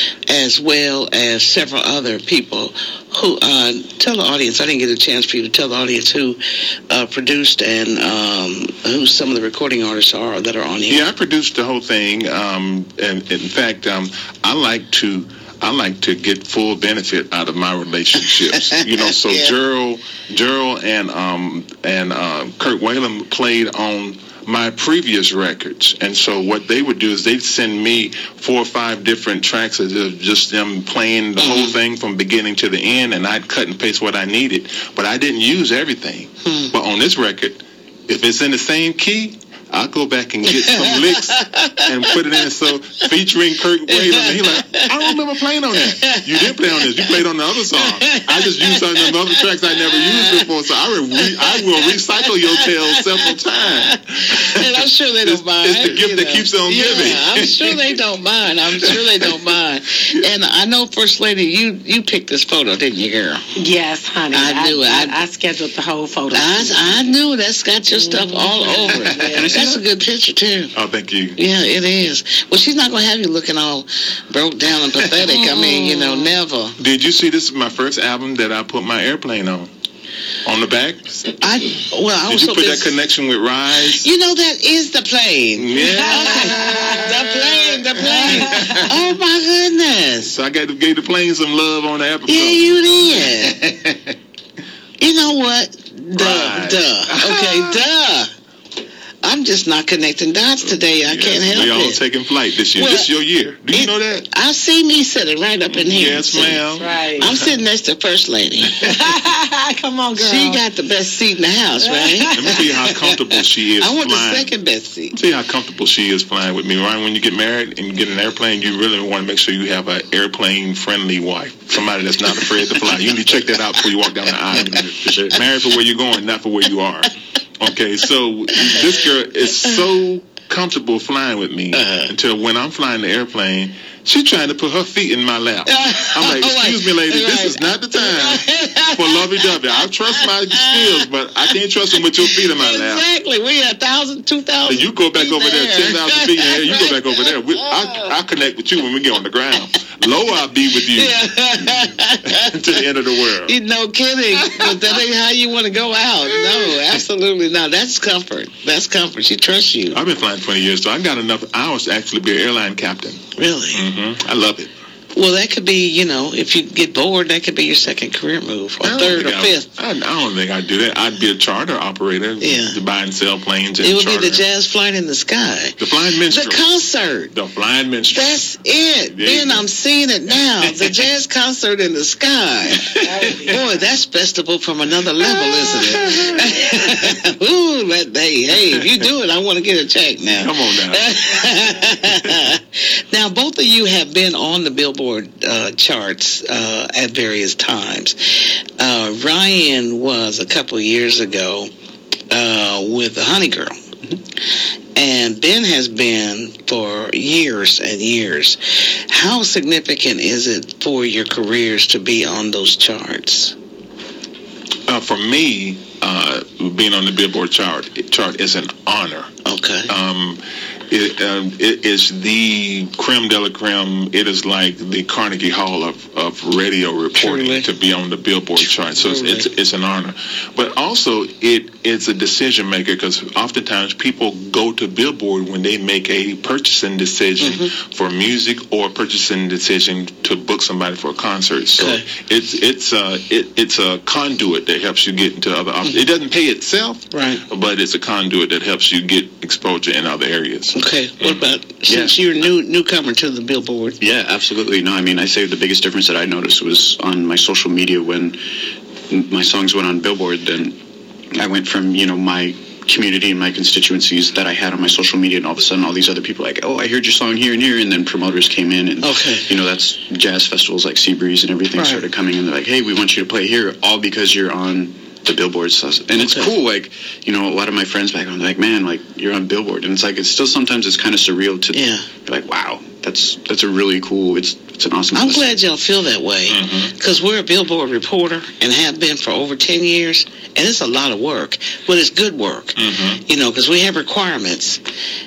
as well as several other people who, uh, tell the audience, I didn't get a chance for you to tell the audience who uh, produced and um, who some of the recording artists are that are on here. Yeah, I produced the whole thing. Um, and in fact, um, I like to I like to get full benefit out of my relationships. You know, so Yeah. Gerald, Gerald and um, and uh, Kurt Whalum played on my previous records, and so what they would do is they'd send me four or five different tracks of just them playing the whole thing from beginning to the end, and I'd cut and paste what I needed, but I didn't use everything. Hmm. But on this record, if it's in the same key, I'll go back and get some licks and put it in. So featuring Kurt Whalum, and he like, I don't remember playing on that. You did play on this. You played on the other song. I just used some of them other tracks I never used before. So I, re- I will recycle your tales several times. And I'm sure they don't It's- mind. it's the gift you that keeps on yeah, giving. I'm sure they don't mind. I'm sure they don't mind. And I know, First Lady, you you picked this photo, didn't you, girl? Yes, honey. I knew it. I, I, I scheduled the whole photo. I, I knew that's got your stuff all over it. That's a good picture, too. Oh, thank you. Yeah, it is. Well, she's not going to have you looking all broke down and pathetic. I mean, you know, never. Did you see this is my first album that I put my airplane on? On the back? I Well, I Did was you so put that busy. connection with Rise? You know, that is the plane. Yeah. The plane, the plane. Oh, my goodness. So I got to give the plane some love on the episode. Yeah, you did. You know what? Duh, Right. duh. Okay, duh. I'm just not connecting dots today. I Yes, can't help we all it. taking flight this year. Well, this is your year. Do you it- know that? I see me sitting right up in here. Yes, See? ma'am. Right. I'm sitting next to First Lady. Come on, girl. She got the best seat in the house, right? Let me tell you how comfortable she is I want flying. the second best seat. Tell you how comfortable she is flying with me. Ryan, when you get married and you get an airplane, you really want to make sure you have an airplane-friendly wife, somebody that's not afraid to fly. You need to check that out before you walk down the aisle. For sure. Married for where you're going, not for where you are. Okay, so this girl is so comfortable flying with me Uh-huh. until when I'm flying the airplane, she's trying to put her feet in my lap. I'm like, excuse me, lady, this is not the time for lovey-dovey. I trust my skills, but I can't trust them with your feet in my lap. Exactly. We a thousand, two thousand. You go back feet over there, ten thousand feet in the air. You go Right. back over there. We, I, I connect with you when we get on the ground. Low, I'll be with you to the end of the world. You no kidding. But that ain't how you want to go out. No, absolutely not. That's comfort. That's comfort. She trusts you. I've been flying twenty years, so I got enough hours to actually be an airline captain. Really? hmm I love it. Well, that could be, you know, if you get bored, that could be your second career move, or I don't third or think I- fifth. I, I don't think I'd do that. I'd be a charter operator Yeah. to buy and sell planes and It would charter. be the jazz flying in the sky. The flying The minstrel. concert. The flying minstrel. That's it. Yeah. Then I'm seeing it now. The jazz concert in the sky. Boy, that's festival from another level, isn't it? Ooh, but hey, hey, if you do it, I want to get a check now. Come on now. Now, both of you have been on the Billboard uh, charts uh, at various times. Uh, Ryan was a couple years ago uh, with the Honey Girl. And Ben has been for years and years. How significant is it for your careers to be on those charts? Uh, for me, uh, being on the Billboard chart chart is an honor. Okay. Um, it, um, it is the creme de la creme. It is like the Carnegie Hall of, of radio reporting Truly. to be on the Billboard chart. So it's, Truly. it's it's an honor. But also, it it's a decision maker because oftentimes people go to Billboard when they make a purchasing decision Mm-hmm. for music or purchasing decision to book somebody for a concert. So Okay. it's it's a it, it's a conduit that helps you get into other. Mm-hmm. It doesn't pay itself, Right. but it's a conduit that helps you get exposure in other areas. Okay. What about, Yeah. since you're a new, newcomer to the Billboard? Yeah, absolutely. No, I mean, I say the biggest difference that I noticed was on my social media when my songs went on Billboard. Then I went from, you know, my community and my constituencies that I had on my social media, and all of a sudden all these other people like, oh, I heard your song here and here, and then promoters came in, and okay. you know, that's jazz festivals like Seabreeze and everything right. started coming in. They're like, hey, we want you to play here, all because you're on the Billboard stuff. And it's okay. cool, like, you know, a lot of my friends back home, they're like, man, like, you're on Billboard, and it's like, it's still sometimes it's kind of surreal to yeah. be like, wow, that's that's a really cool, it's it's an awesome I'm blessing. glad y'all feel that way, because mm-hmm. we're a Billboard reporter and have been for over ten years, and it's a lot of work, but it's good work, mm-hmm. you know, because we have requirements,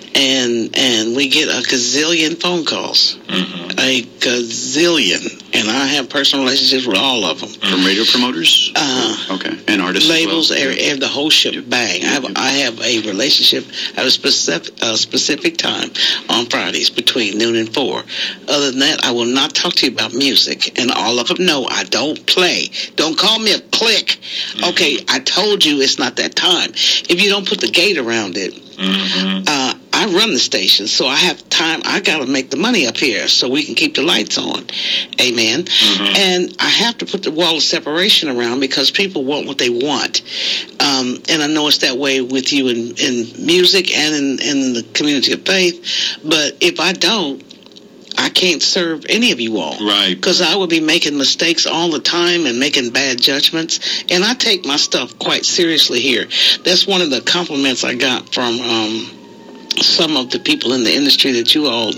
and and we get a gazillion phone calls, mm-hmm. a gazillion, and I have personal relationships with all of them. From radio promoters? Uh, okay, and artists labels, as well? every, every, the whole shebang. I have, I have a relationship at a specific, a specific time on Fridays between noon and four. Other than that, I will not talk to you about music, and all of them know I don't play. Don't call me a click. Mm-hmm. Okay, I told you it's not that time. If you don't put the gate around it, mm-hmm. uh, I run the station, so I have time. I got to make the money up here so we can keep the lights on. Amen. Mm-hmm. And I have to put the wall of separation around because people want what they want. Um, and I know it's that way with you in, in music and in, in the community of faith. But if I don't, I can't serve any of you all. Right. Because I would be making mistakes all the time and making bad judgments. And I take my stuff quite seriously here. That's one of the compliments I got from um, some of the people in the industry that you all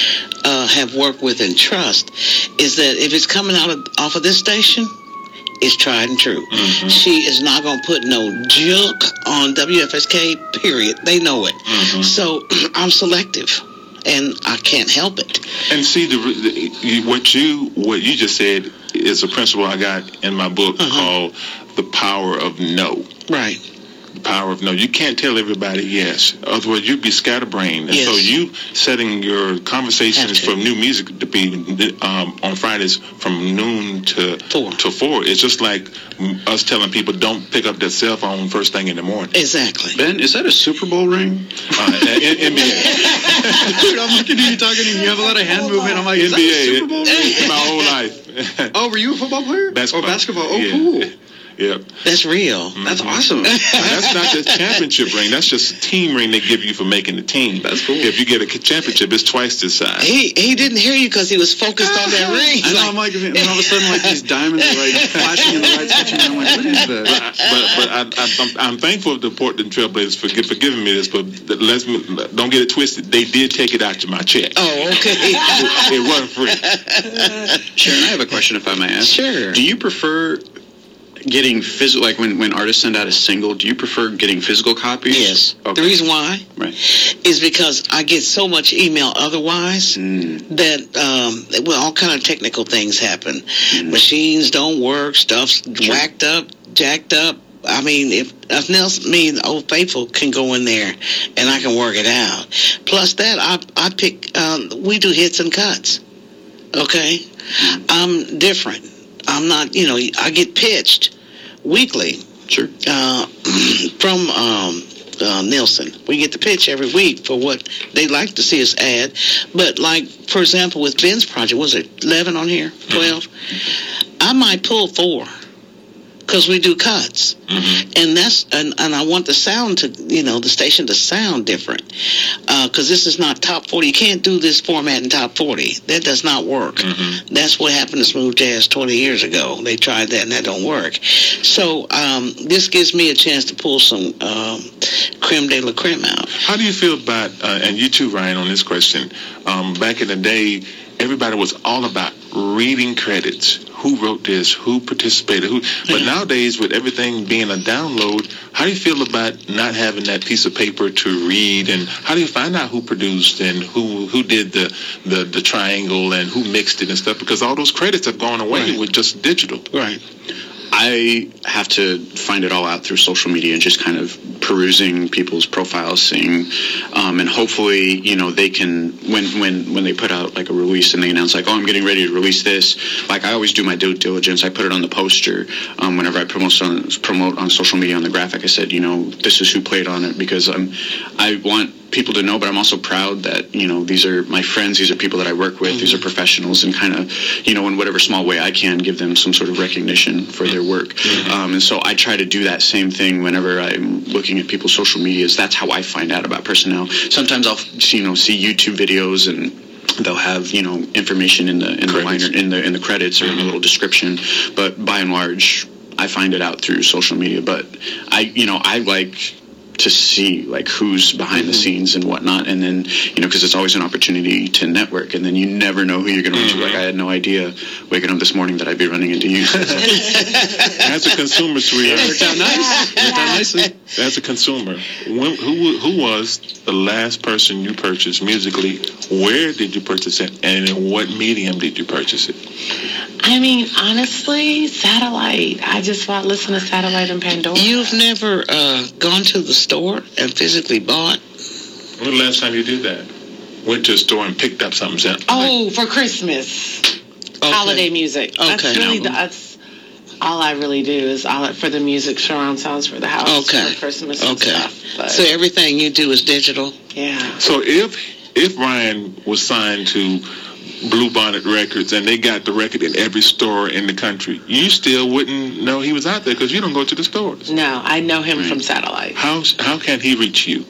uh, have worked with and trust, is that if it's coming out of off of this station, it's tried and true. Mm-hmm. She is not going to put no junk on W F S K, period. They know it. Mm-hmm. So I'm selective. And I can't help it. And see, the, the you, what you what you just said is a principle I got in my book uh-huh. called The Power of No. Right. The power of no. You can't tell everybody yes. Otherwise, you'd be scatterbrained. And yes. so you setting your conversations for new music to be um, on Fridays from noon to four. to four. It's just like us telling people don't pick up their cell phone first thing in the morning. Exactly. Ben, is that a Super Bowl ring? Uh, N B A. Dude, I'm looking at you talking, and you have a lot of hand movement. I'm like, is N B A, that a Super Bowl ring? My whole life. Oh, were you a football player? Basketball. Oh, basketball. Oh, yeah. cool. Yep. That's real. Mm-hmm. That's awesome. That's not the championship ring. That's just a team ring they give you for making the team. That's cool. If you get a championship, it's twice this size. He he didn't hear you because he was focused on that ring. I know. Like, I'm like, and all of a sudden, like these diamonds are like flashing in the light switching. I'm like, what is that? But but I, I, I'm, I'm thankful to the Portland Trailblazers for, for giving me this. But let's don't get it twisted. They did take it out of my check. Oh, okay. it, it wasn't free. Sharon, I have a question, if I may ask. Sure. Do you prefer getting physical, like when, when artists send out a single, do you prefer getting physical copies? Yes. Okay. The reason why right. is because I get so much email otherwise mm. that, um, well, all kind of technical things happen. Mm. Machines don't work, stuff's Sure. whacked up, jacked up. I mean, if, if Nelson, me and Old Faithful can go in there and I can work it out. Plus that, I, I pick, um, we do hits and cuts. Okay? Mm. I'm different. I'm not, you know, I get pitched weekly Sure. uh, from um, uh, Nielsen. We get the pitch every week for what they like to see us add. But like, for example, with Ben's project, was it eleven on here? twelve? Mm-hmm. I might pull four because we do cuts. Mm-hmm. And that's and, and I want the sound to, you know, the station to sound different. Because uh, this is not top forty. You can't do this format in top forty. That does not work. Mm-hmm. That's what happened to Smooth Jazz twenty years ago. They tried that and that don't work. So um, this gives me a chance to pull some um, creme de la creme out. How do you feel about, uh, and you too, Ryan, on this question, um, back in the day, everybody was all about reading credits. Who wrote this? Who participated? Who? But Yeah. nowadays, with everything being a download, how do you feel about not having that piece of paper to read? And how do you find out who produced and who who did the the, the triangle and who mixed it and stuff? Because all those credits have gone away Right. with just digital. Right. I have to find it all out through social media and just kind of perusing people's profiles, seeing, um, and hopefully, you know, they can, when, when, when they put out like a release and they announce like, oh, I'm getting ready to release this, like I always do my due diligence. I put it on the poster. Um, whenever I promote on, promote on social media on the graphic, I said, you know, this is who played on it, because I'm, I want people to know, but I'm also proud that, you know, these are my friends, these are people that I work with, mm-hmm. these are professionals, and kind of, you know, in whatever small way I can, give them some sort of recognition for their work. Mm-hmm. Um, and so I try to do that same thing whenever I'm looking at people's social medias. That's how I find out about personnel. Sometimes I'll, you know, see YouTube videos and they'll have, you know, information in the in the liner, in the in the credits or mm-hmm. in a little description, but by and large I find it out through social media. But I, you know, I like to see like who's behind mm-hmm. the scenes and whatnot, and then, you know, because it's always an opportunity to network, and then you never know who you're going to run into. Like, I had no idea waking up this morning that I'd be running into you. As a consumer, Sri, it worked out nice. It worked out nicely. As a consumer, when, who who was the last person you purchased musically? Where did you purchase it, and in what medium did you purchase it? I mean, honestly, satellite. I just bought listen to Satellite and Pandora. You've never uh, gone to the store and physically bought? When was the last time you did that? Went to a store and picked up something? Said, oh, for Christmas. Okay. Holiday music. Okay. That's really the, that's all I really do is all for the music, surround sounds for the house okay. for Christmas and okay. stuff. But, so everything you do is digital? Yeah. So if if Ryan was signed to Blue Bonnet Records and they got the record in every store in the country, you still wouldn't know he was out there because you don't go to the stores. No, I know him right. from Satellite. How how can he reach you?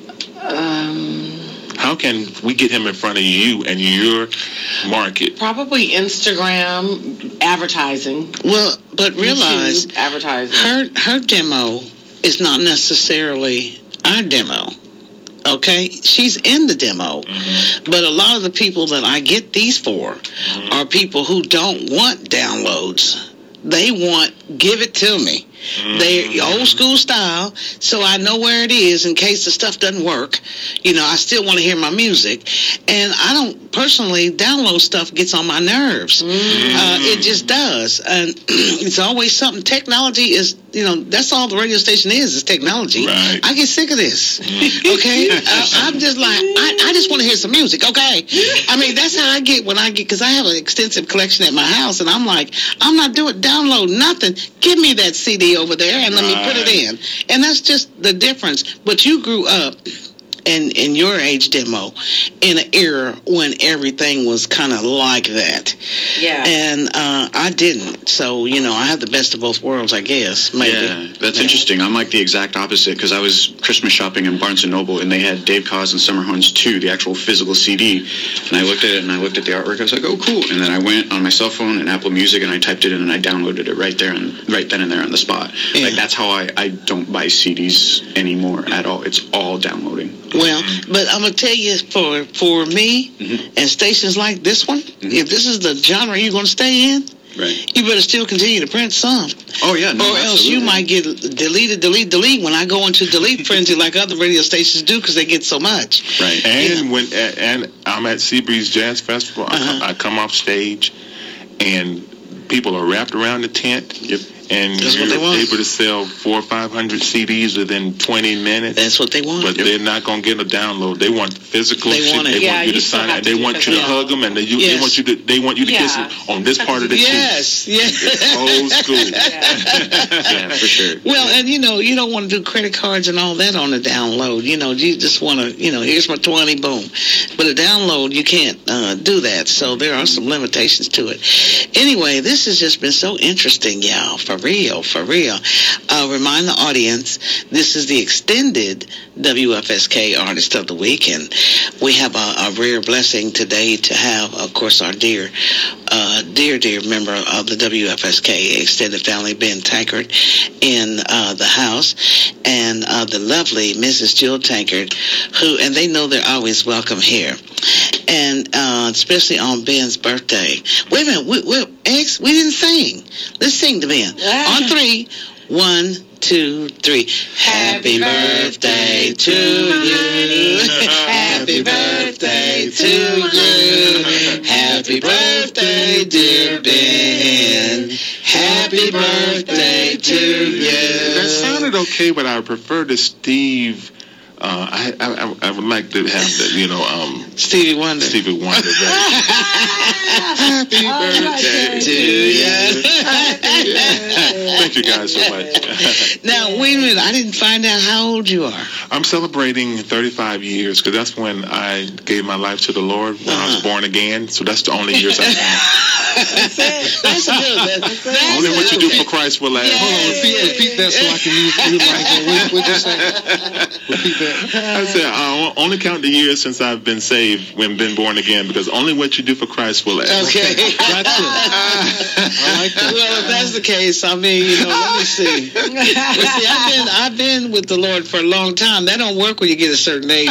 Um, how can we get him in front of you and your market? Probably Instagram advertising. Well, but realize YouTube, advertising. Her her demo is not necessarily our demo. Okay, she's in the demo, mm-hmm. but a lot of the people that I get these for mm-hmm. are people who don't want downloads. They want, give it to me. Mm-hmm. They old school style, so I know where it is in case the stuff doesn't work. You know, I still want to hear my music, and I don't personally download stuff gets on my nerves. Mm-hmm. Uh, it just does, and it's always something. Technology is, you know, that's all the radio station is, is technology. Right. I get sick of this. Okay, uh, I'm just like, I, I just want to hear some music. Okay, I mean that's how I get when I get, because I have an extensive collection at my house, and I'm like, I'm not doing download nothing. Give me that C D over there and let right. me put it in. And that's just the difference. But you grew up in, in your age demo in an era when everything was kind of like that. Yeah. And uh, I didn't. So, you know, I have the best of both worlds, I guess. Maybe. Yeah, that's yeah. interesting. I'm like the exact opposite because I was Christmas shopping in Barnes and Noble and they had Dave Koz and Summer Horns two, the actual physical C D. And I looked at it and I looked at the artwork. I was like, oh, cool. And then I went on my cell phone and Apple Music and I typed it in and I downloaded it right there and right then and there on the spot. Yeah. Like that's how I, I don't buy C Ds anymore at all. It's all downloading. Well, but I'm going to tell you, for for me mm-hmm. and stations like this one, mm-hmm. if this is the genre you're going to stay in, right. you better still continue to print some. Oh, yeah. No, or absolutely. else you might get deleted, delete, delete when I go into delete frenzy like other radio stations do because they get so much. Right. And, yeah. when, and I'm at Seabreeze Jazz Festival, uh-huh. I, I come off stage and people are wrapped around the tent. Yep. And That's you're what they want. able to sell four or five hundred C Ds within twenty minutes. That's what they want. But yep. they're not going to get a download. They want physical. They want shit. it. They yeah, want you to you sign it. They to want you to hug them, and they, you, yes. they want you to. They want you to yeah. kiss them on this part of the yes. cheek. Yes. It's old school. Yeah. Yeah, for sure. Well, and you know, you don't want to do credit cards and all that on the download. You know, you just want to, you know, here's my twenty, boom. But a download, you can't uh, do that. So there are some limitations to it. Anyway, this has just been so interesting, y'all. For real, for real. Uh, remind the audience, this is the extended W F S K Artist of the Week, and we have a, a rare blessing today to have, of course, our dear, uh, dear, dear member of the W F S K extended family, Ben Tankard, in uh, the house, and uh, the lovely Missus Jill Tankard, who, and they know they're always welcome here, and uh, especially on Ben's birthday. Wait a minute, we, we, X, we didn't sing. Let's sing to Ben. Yeah. On three. One, two, three. Happy birthday to you. Happy birthday to you. Happy birthday, dear Ben. Happy birthday to you. That sounded okay, but I prefer the Steve Uh, I, I I would like to have the, you know, um, Stevie Wonder. Stevie Wonder. Happy birthday to you. Thank you guys so much. Now, wait a minute. I didn't find out how old you are. I'm celebrating thirty-five years because that's when I gave my life to the Lord, when uh-huh. I was born again. So that's the only years I've had. That's it. That's good. That's, that's only what you do for Christ will last. Hold on, repeat, repeat that so I can use you like what, what you say. Repeat that. I said I only count the years since I've been saved when been born again, because only what you do for Christ will last. Okay, that's it. I like that. Well, if that's the case, I mean, you know, let me see. But see, I've been I've been with the Lord for a long time. That don't work when you get a certain age.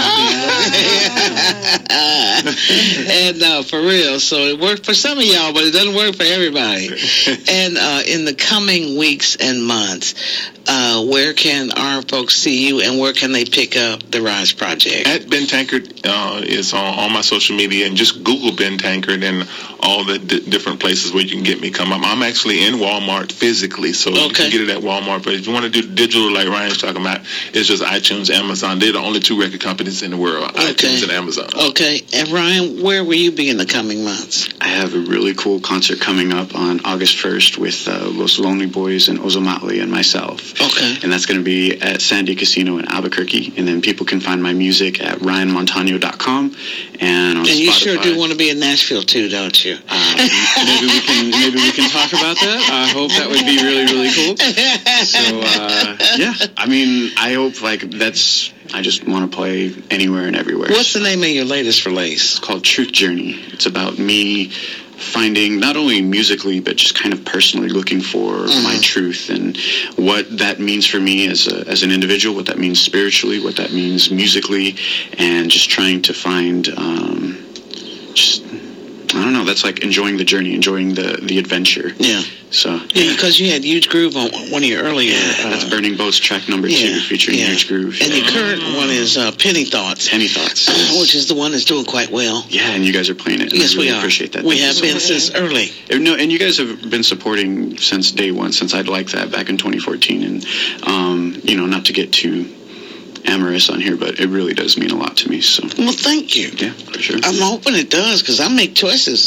And uh, for real, so it worked for some of y'all, but it doesn't work for everybody. And uh, in the coming weeks and months, uh, where can our folks see you, and where can they pick up the Rise Project? At Ben Tankard uh, is on all my social media, and just Google Ben Tankard and all the d- different places where you can get me come up. I'm actually in Walmart physically, so okay. You can get it at Walmart. But if you want to do digital like Ryan's talking about, it's just iTunes, Amazon. They're the only two record companies in the world, okay. iTunes and Amazon. Okay. And Ryan, where will you be in the coming months? I have a really cool concert coming up on August first with uh, Los Lonely Boys and Ozomatli and myself. Okay. And that's going to be at Sandy Casino in Albuquerque. And then people can find my music at ryan montano dot com and on and Spotify. You sure do want to be in Nashville too, don't you? Uh, maybe we can maybe we can talk about that. I hope that would be really, really cool. So, uh, yeah. I mean, I hope, like, that's... I just want to play anywhere and everywhere. What's the name of your latest release? It's called Truth Journey. It's about me finding, not only musically, but just kind of personally looking for mm-hmm. my truth and what that means for me as a, as an individual, what that means spiritually, what that means musically, and just trying to find um, just... I don't know. That's like enjoying the journey, enjoying the, the adventure. Yeah. So. Yeah, because you had Huge Groove on one of your earlier. Yeah, that's uh, Burning Boats track number yeah, two, featuring yeah. Huge Groove. And your current one is uh, Penny Thoughts. Penny Thoughts, uh, which is the one that's doing quite well. Yeah, and you guys are playing it. And yes, I really we are. Appreciate that. We Thank have been so since early. No, and you guys have been supporting since day one, since I'd liked that back in twenty fourteen, and um, you know, not to get too amorous on here, but it really does mean a lot to me. So, well, thank you. Yeah, for sure. I'm hoping it does, because I make choices.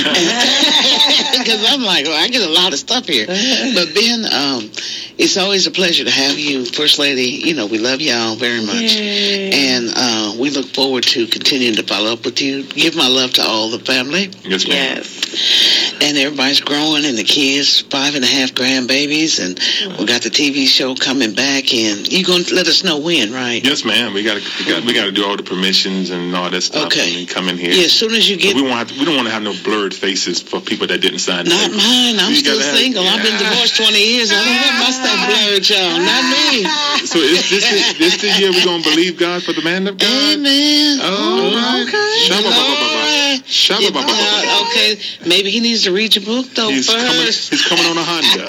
Because I'm like, well, I get a lot of stuff here. But Ben, um, it's always a pleasure to have you, First Lady. You know, we love y'all very much, Yay. And uh, we look forward to continuing to follow up with you. Give my love to all the family. Yes, ma'am. Yes. And everybody's growing, and the kids, five and a half grandbabies, and mm-hmm. we got the T V show coming back. And you're going to let us know when, right? Yes, ma'am. We got to we got we got to do all the permissions and all that stuff. Okay. And come in here. Yeah, as soon as you get. But we won't have to, we don't want to have no blurred faces for people that didn't sign. Not the mine. I'm you still single. Have, yeah. I've been divorced twenty years. I don't want my stuff blurred, y'all. Not me. So is this is, this the year we're gonna believe God for the man of God? Amen. Oh, right. Okay. Shabba-ba-ba-ba-ba. Shabba-ba-ba-ba-ba. Okay, maybe he needs to read your book though he's first. Coming, he's coming on a Honda.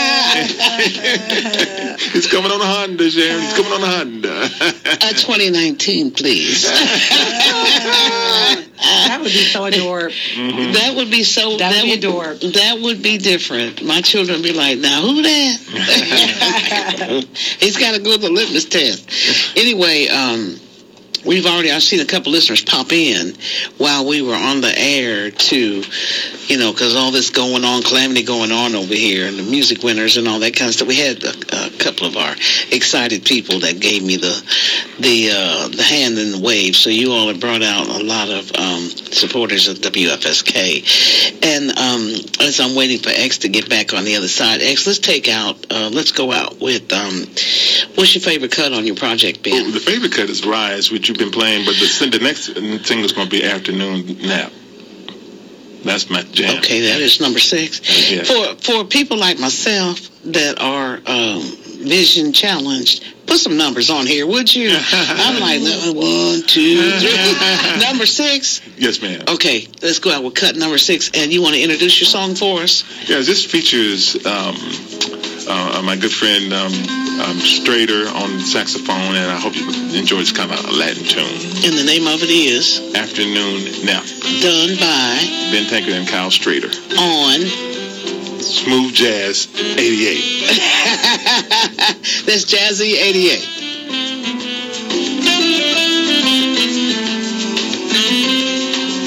He's coming on a Honda, Sharon. He's coming on a Honda. uh, twenty nineteen, please. That would be so adorable. Mm-hmm. That would be so. That, that would be would, adorable. That would be different. My children would be like, "Now who that?" He's got to go to the litmus test. Anyway, um, we've already. I've seen a couple listeners pop in while we were on the air to, you know, because all this going on, calamity going on over here, and the music winners and all that kind of stuff. We had a, a couple of our excited people that gave me the the uh, the hand in the wave. So you all have brought out a lot of um, supporters of W F S K. And um, as I'm waiting for X to get back on the other side, X, let's take out. Uh, let's go out with. Um, what's your favorite cut on your project, Ben? Oh, the favorite cut is Rise, which you've been playing, but the the next thing is going to be Afternoon Nap. That's my jam. Okay, that is number six. Yeah. For for people like myself that are um, vision challenged, put some numbers on here, would you? I'm like, one, two, three. Number six? Yes, ma'am. Okay, let's go out with cut number six. And you want to introduce your song for us? Yeah, this features um, uh, my good friend um, um, Strader on saxophone, and I hope you enjoy this kind of Latin tune. And the name of it is? Afternoon Nap. Done by? Ben Tankard and Kyle Strader. On? Smooth Jazz eighty-eight. That's Jazzy eighty-eight.